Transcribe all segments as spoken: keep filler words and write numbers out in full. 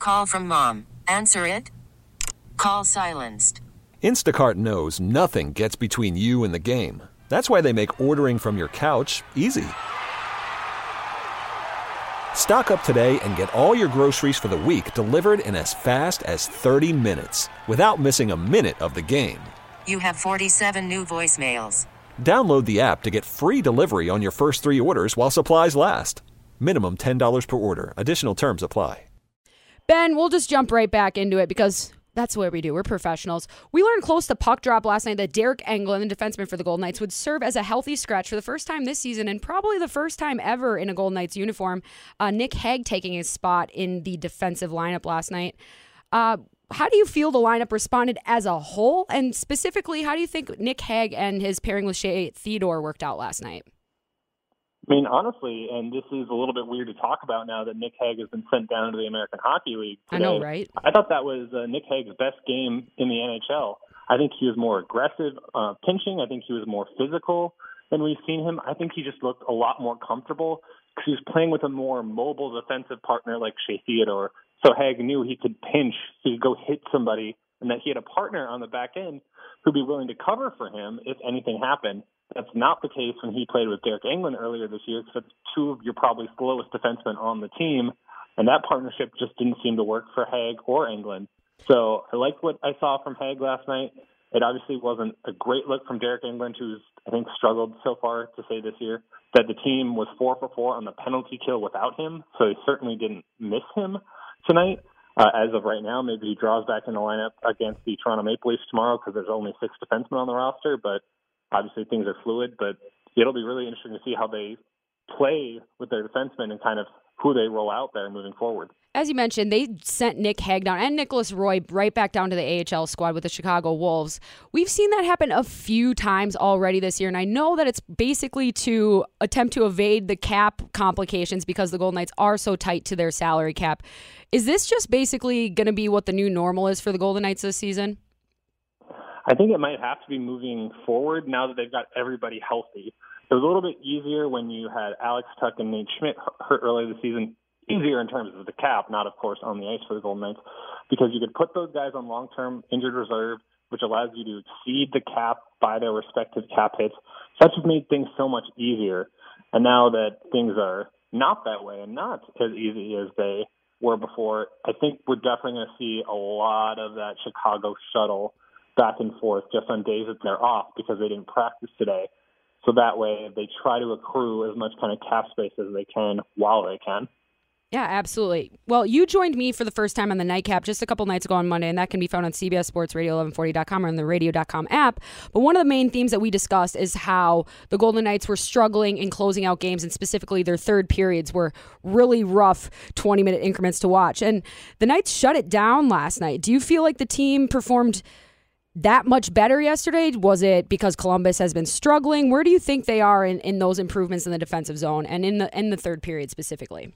Call from mom. Answer it. Call silenced. Instacart knows nothing gets between you and the game. That's why they make ordering from your couch easy. Stock up today and get all your groceries for the week delivered in as fast as thirty minutes without missing a minute of the game. You have forty-seven new voicemails. Download the app to get free delivery on your first three orders while supplies last. Minimum ten dollars per order. Additional terms apply. Ben, we'll just jump right back into it because that's what we do. We're professionals. We learned close to puck drop last night that Derek Englund, the defenseman for the Golden Knights, would serve as a healthy scratch for the first time this season and probably the first time ever in a Golden Knights uniform. Uh, Nick Hague taking his spot in the defensive lineup last night. Uh, how do you feel the lineup responded as a whole? And specifically, how do you think Nick Hague and his pairing with Shea Theodore worked out last night? I mean, honestly, and this is a little bit weird to talk about now that Nick Hague has been sent down to the American Hockey League today. I know, right? I thought that was uh, Nick Hague's best game in the N H L. I think he was more aggressive uh, pinching. I think he was more physical than we've seen him. I think he just looked a lot more comfortable because he was playing with a more mobile defensive partner like Shea Theodore. So Hague knew he could pinch, he could go hit somebody, and that he had a partner on the back end who'd be willing to cover for him if anything happened. That's not the case when he played with Derek Englund earlier this year, because that's two of your probably slowest defensemen on the team, and that partnership just didn't seem to work for Hague or Englund. So I liked what I saw from Hague last night. It obviously wasn't a great look from Derek Englund, who's, I think, struggled so far to say this year, that the team was four for four on the penalty kill without him, so they certainly didn't miss him tonight. Uh, as of right now, maybe he draws back in the lineup against the Toronto Maple Leafs tomorrow because there's only six defensemen on the roster, but obviously things are fluid, but it'll be really interesting to see how they play with their defensemen and kind of who they roll out there moving forward. As you mentioned, they sent Nick Hague down and Nicholas Roy right back down to the A H L squad with the Chicago Wolves. We've seen that happen a few times already this year, and I know that it's basically to attempt to evade the cap complications because the Golden Knights are so tight to their salary cap. Is this just basically going to be what the new normal is for the Golden Knights this season? I think it might have to be moving forward now that they've got everybody healthy. It was a little bit easier when you had Alex Tuch and Nate Schmidt hurt earlier this season. Easier in terms of the cap, not, of course, on the ice for the Golden Knights, because you could put those guys on long-term injured reserve, which allows you to exceed the cap by their respective cap hits. So that just made things so much easier. And now that things are not that way and not as easy as they were before, I think we're definitely going to see a lot of that Chicago shuttle back and forth just on days that they're off because they didn't practice today. So that way they try to accrue as much kind of cap space as they can while they can. Yeah, absolutely. Well, you joined me for the first time on the Nightcap just a couple nights ago on Monday, and that can be found on C B S Sports Radio eleven forty dot com or on the radio dot com app. But one of the main themes that we discussed is how the Golden Knights were struggling in closing out games, and specifically their third periods were really rough twenty-minute increments to watch. And the Knights shut it down last night. Do you feel like the team performed that much better yesterday? Was it because Columbus has been struggling? Where do you think they are in, in those improvements in the defensive zone and in the in the third period specifically?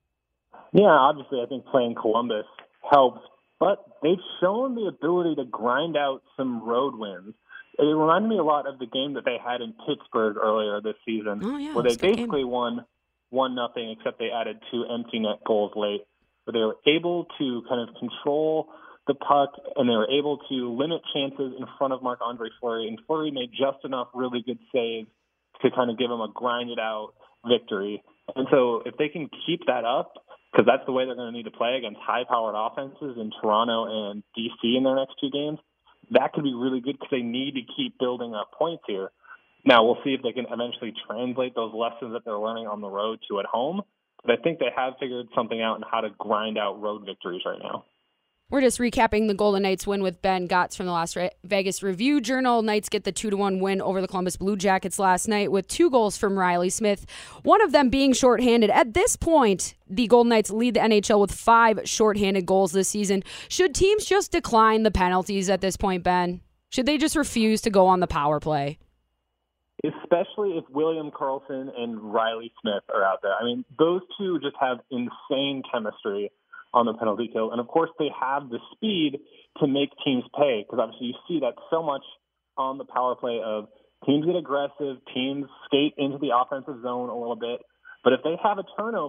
Yeah, obviously I think playing Columbus helps, but they've shown the ability to grind out some road wins. It reminded me a lot of the game that they had in Pittsburgh earlier this season, oh, yeah, where they basically game. won one nothing, except they added two empty net goals late, where they were able to kind of control the puck, and they were able to limit chances in front of Marc-Andre Fleury, and Fleury made just enough really good saves to kind of give them a grinded-out victory. And so if they can keep that up, because that's the way they're going to need to play against high-powered offenses in Toronto and D C in their next two games, that could be really good because they need to keep building up points here. Now, we'll see if they can eventually translate those lessons that they're learning on the road to at home, but I think they have figured something out on how to grind out road victories right now. We're just recapping the Golden Knights win with Ben Gotts from the Las Vegas Review-Journal. Knights get the two to one win over the Columbus Blue Jackets last night with two goals from Riley Smith, one of them being shorthanded. At this point, the Golden Knights lead the N H L with five shorthanded goals this season. Should teams just decline the penalties at this point, Ben? Should they just refuse to go on the power play? Especially if William Karlsson and Riley Smith are out there. I mean, those two just have insane chemistry on the penalty kill. And, of course, they have the speed to make teams pay because, obviously, you see that so much on the power play of teams get aggressive, teams skate into the offensive zone a little bit. But if they have a turnover,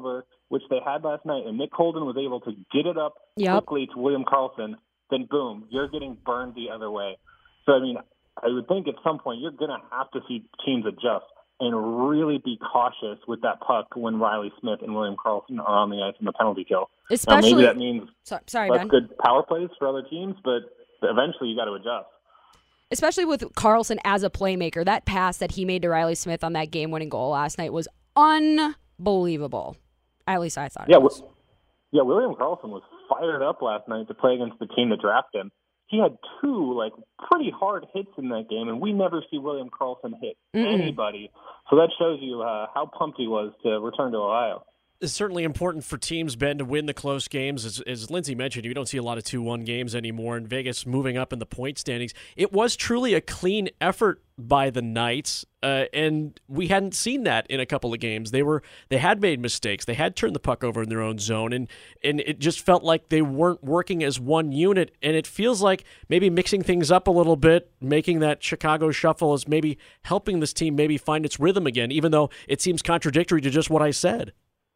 which they had last night, and Nick Holden was able to get it up yep. quickly to William Karlsson, then boom, you're getting burned the other way. So, I mean, I would think at some point you're going to have to see teams adjust and really be cautious with that puck when Riley Smith and William Karlsson are on the ice in the penalty kill. Especially, now, maybe that means so, sorry, less Ben. good power plays for other teams, but eventually you got to adjust. Especially with Karlsson as a playmaker. That pass that he made to Riley Smith on that game-winning goal last night was unbelievable. At least I thought yeah, it was. Yeah, William Karlsson was fired up last night to play against the team that drafted him. He had two, like, pretty hard hits in that game, and we never see William Karlsson hit Mm-mm. anybody. So that shows you uh, how pumped he was to return to Ohio. It's certainly important for teams, Ben, to win the close games. As, as Lindsay mentioned, you don't see a lot of two one games anymore, and Vegas moving up in the point standings. It was truly a clean effort by the Knights, uh, and we hadn't seen that in a couple of games. They were they had made mistakes. They had turned the puck over in their own zone, and, and it just felt like they weren't working as one unit, and it feels like maybe mixing things up a little bit, making that Chicago shuffle is maybe helping this team maybe find its rhythm again, even though it seems contradictory to just what I said.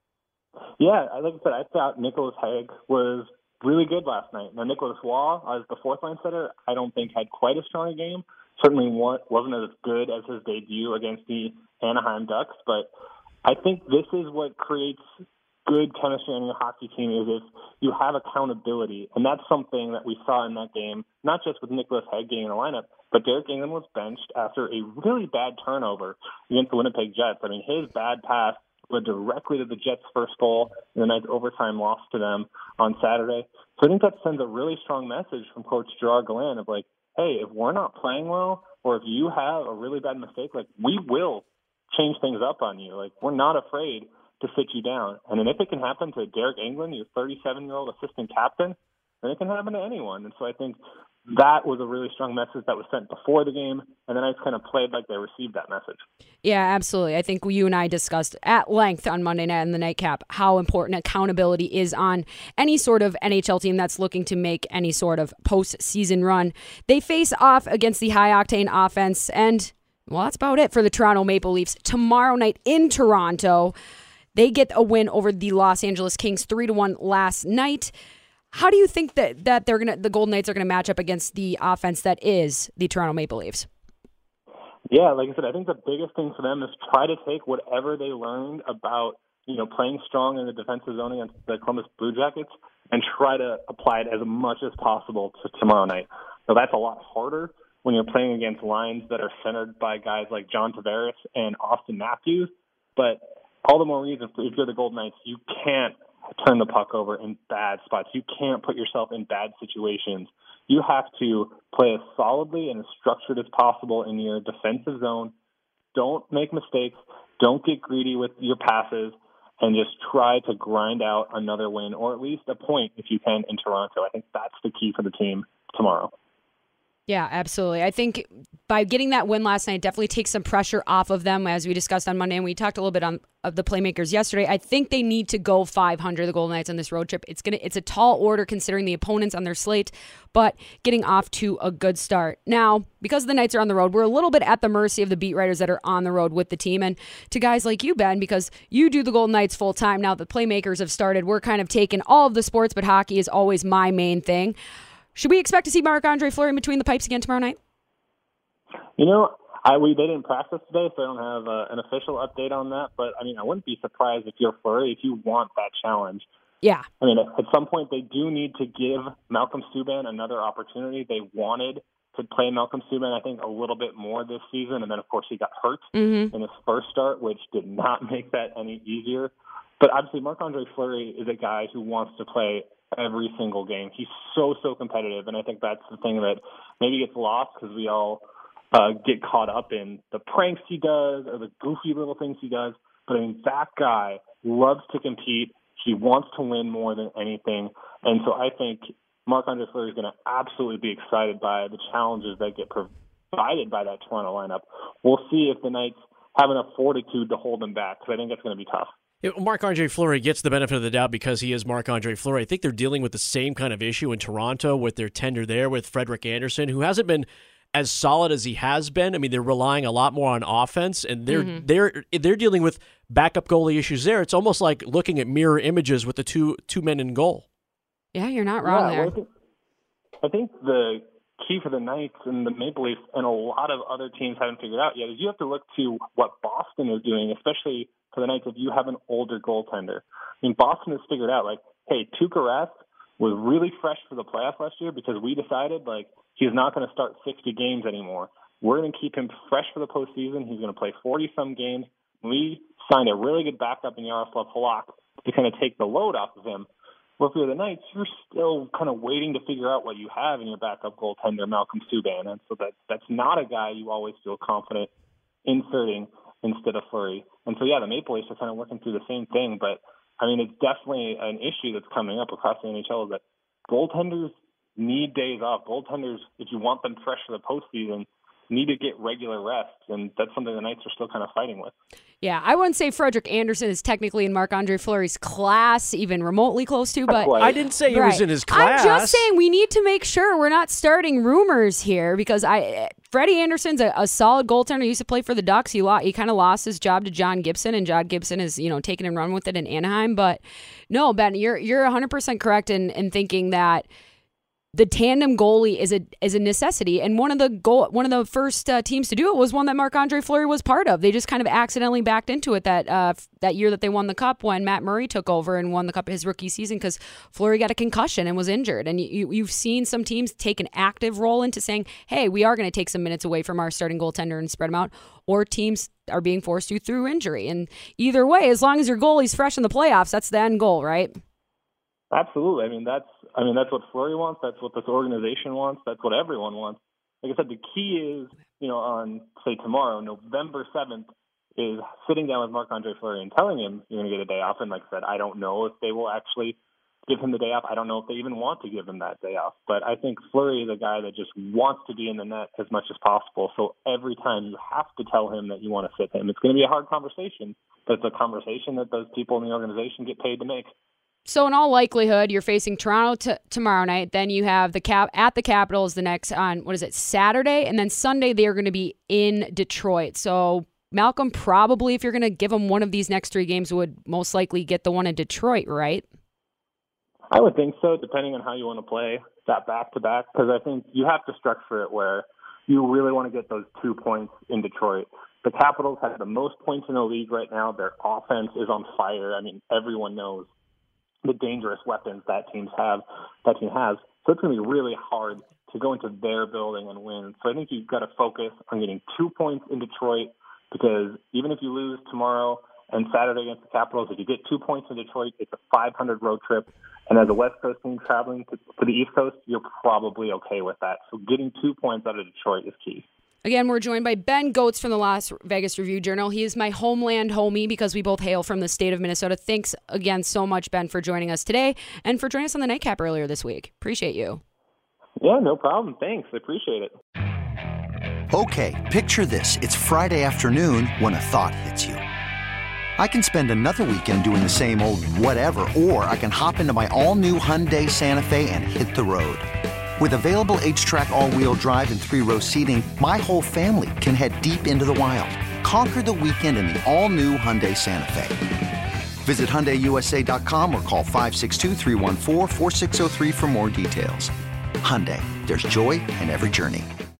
Yeah, like I said, I thought Nicholas Hague was really good last night. Now, Nicholas Waugh, as the fourth-line setter, I don't think had quite as strong a game. Certainly wasn't as good as his debut against the Anaheim Ducks, but I think this is what creates good chemistry on your hockey team is if you have accountability, and that's something that we saw in that game, not just with Nicholas Hague getting in the lineup, but Derek England was benched after a really bad turnover against the Winnipeg Jets. I mean, his bad pass led directly to the Jets' first goal in the night's overtime loss to them on Saturday. So I think that sends a really strong message from Coach Gerard Gallant of like, hey, if we're not playing well, or if you have a really bad mistake, like we will change things up on you. Like we're not afraid to sit you down. And then if it can happen to Derek England, your thirty-seven-year-old assistant captain, then it can happen to anyone. And so I think that was a really strong message that was sent before the game, and then I kind of played like they received that message. Yeah, absolutely. I think you and I discussed at length on Monday night in the Nightcap how important accountability is on any sort of N H L team that's looking to make any sort of postseason run. They face off against the high-octane offense, and, well, that's about it for the Toronto Maple Leafs. Tomorrow night in Toronto, they get a win over the Los Angeles Kings three to one last night. How do you think that, that they're gonna the Golden Knights are gonna match up against the offense that is the Toronto Maple Leafs? Yeah, like I said, I think the biggest thing for them is try to take whatever they learned about, you know, playing strong in the defensive zone against the Columbus Blue Jackets and try to apply it as much as possible to tomorrow night. So that's a lot harder when you're playing against lines that are centered by guys like John Tavares and Austin Matthews. But all the more reason, if you're the Golden Knights, you can't turn the puck over in bad spots. You can't put yourself in bad situations. You have to play as solidly and as structured as possible in your defensive zone. Don't make mistakes. Don't get greedy with your passes, and just try to grind out another win, or at least a point if you can, in Toronto. I think that's the key for the team tomorrow. Yeah, absolutely. I think by getting that win last night, it definitely takes some pressure off of them, as we discussed on Monday, and we talked a little bit on of the playmakers yesterday. I think they need to go five hundred, the Golden Knights, on this road trip. It's gonna, it's a tall order considering the opponents on their slate, but getting off to a good start. Now, because the Knights are on the road, we're a little bit at the mercy of the beat writers that are on the road with the team, and to guys like you, Ben, because you do the Golden Knights full time. Now the playmakers have started. We're kind of taking all of the sports, but hockey is always my main thing. Should we expect to see Marc-Andre Fleury in between the pipes again tomorrow night? You know, I we they didn't practice today, so I don't have uh, an official update on that. But, I mean, I wouldn't be surprised if you're Fleury, if you want that challenge. Yeah. I mean, at some point they do need to give Malcolm Subban another opportunity. They wanted to play Malcolm Subban, I think, a little bit more this season. And then, of course, he got hurt mm-hmm. in his first start, which did not make that any easier. But obviously, Marc-Andre Fleury is a guy who wants to play every single game. He's so, so competitive, and I think that's the thing that maybe gets lost because we all uh, get caught up in the pranks he does or the goofy little things he does. But, I mean, that guy loves to compete. He wants to win more than anything. And so I think Marc-Andre Fleury is going to absolutely be excited by the challenges that get provided by that Toronto lineup. We'll see if the Knights have enough fortitude to hold them back, because I think that's going to be tough. Marc-Andre Fleury gets the benefit of the doubt because he is Marc-Andre Fleury. I think they're dealing with the same kind of issue in Toronto with their tender there with Frederik Andersen, who hasn't been as solid as he has been. I mean, they're relying a lot more on offense, and they're Mm-hmm. they're they're dealing with backup goalie issues there. It's almost like looking at mirror images with the two two men in goal. Yeah, you're not wrong Yeah, there. well, I think, I think the key for the Knights and the Maple Leafs and a lot of other teams haven't figured out yet is you have to look to what Boston is doing, especially for the Knights if you have an older goaltender. I mean, Boston has figured out, like, hey, Tuukka Rask was really fresh for the playoffs last year because we decided, like, he's not going to start sixty games anymore. We're going to keep him fresh for the postseason. He's going to play forty-some games. We signed a really good backup in Yaroslav Halak to kind of take the load off of him. Well, if you're the Knights, you're still kind of waiting to figure out what you have in your backup goaltender, Malcolm Subban. And so that that's not a guy you always feel confident inserting instead of Fleury. And so, yeah, the Maple Leafs are kind of working through the same thing. But, I mean, it's definitely an issue that's coming up across the N H L is that goaltenders need days off. Goaltenders, if you want them fresh for the postseason, need to get regular rest, and that's something the Knights are still kind of fighting with. Yeah, I wouldn't say Frederik Andersen is technically in Marc-Andre Fleury's class, even remotely close to, but Quite. I didn't say he Right. was in his class. I'm just saying we need to make sure we're not starting rumors here because I Freddie Anderson's a, a solid goaltender. He used to play for the Ducks. He lost, he kind of lost his job to John Gibson, and John Gibson is, you know, taken and run with it in Anaheim. But no, Ben, you're you're one hundred percent correct in, in thinking that the tandem goalie is a is a necessity, and one of the goal one of the first uh, teams to do it was one that Marc-Andre Fleury was part of. They just kind of accidentally backed into it that uh, that year that they won the Cup when Matt Murray took over and won the Cup his rookie season because Fleury got a concussion and was injured. And you, you've seen some teams take an active role into saying, "Hey, we are going to take some minutes away from our starting goaltender and spread them out," or teams are being forced to through injury. And either way, as long as your goalie's fresh in the playoffs, that's the end goal, right? Absolutely. I mean, that's I mean that's what Fleury wants. That's what this organization wants. That's what everyone wants. Like I said, the key is, you know, on say tomorrow, November seventh, is sitting down with Marc-Andre Fleury and telling him you're going to get a day off. And like I said, I don't know if they will actually give him the day off. I don't know if they even want to give him that day off. But I think Fleury is a guy that just wants to be in the net as much as possible. So every time you have to tell him that you want to sit him. It's going to be a hard conversation, but it's a conversation that those people in the organization get paid to make. So in all likelihood, you're facing Toronto t- tomorrow night. Then you have the cap at the Capitals the next on what is it Saturday, and then Sunday they are going to be in Detroit. So Malcolm, probably if you're going to give him one of these next three games, would most likely get the one in Detroit, right? I would think so, depending on how you want to play that back to back, because I think you have to structure it where you really want to get those two points in Detroit. The Capitals have the most points in the league right now. Their offense is on fire. I mean, everyone knows the dangerous weapons that teams have, that team has. So it's going to be really hard to go into their building and win. So I think you've got to focus on getting two points in Detroit, because even if you lose tomorrow and Saturday against the Capitals, if you get two points in Detroit, it's a five hundred road trip. And as a West Coast team traveling to, to the East Coast, you're probably okay with that. So getting two points out of Detroit is key. Again, we're joined by Ben Goetz from the Las Vegas Review-Journal. He is my homeland homie because we both hail from the state of Minnesota. Thanks again so much, Ben, for joining us today and for joining us on the Nightcap earlier this week. Appreciate you. Yeah, no problem. Thanks. I appreciate it. Okay, picture this. It's Friday afternoon when a thought hits you. I can spend another weekend doing the same old whatever, or I can hop into my all-new Hyundai Santa Fe and hit the road. With available H-Track all-wheel drive and three-row seating, my whole family can head deep into the wild. Conquer the weekend in the all-new Hyundai Santa Fe. Visit Hyundai U S A dot com or call five six two, three one four, four six zero three for more details. Hyundai, there's joy in every journey.